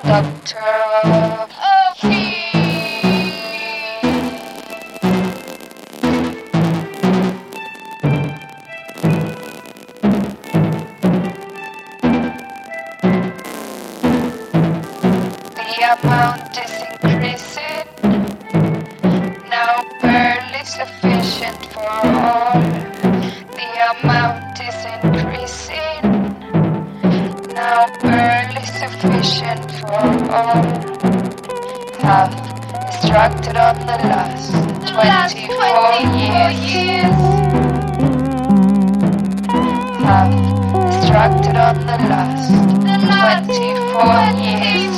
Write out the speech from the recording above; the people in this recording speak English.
doctor of peace. The amount is increasing, now barely sufficient for all. The amount is increasing, now barely sufficient for all. Have extracted on the last 24 years. Have extracted on the last 24 years.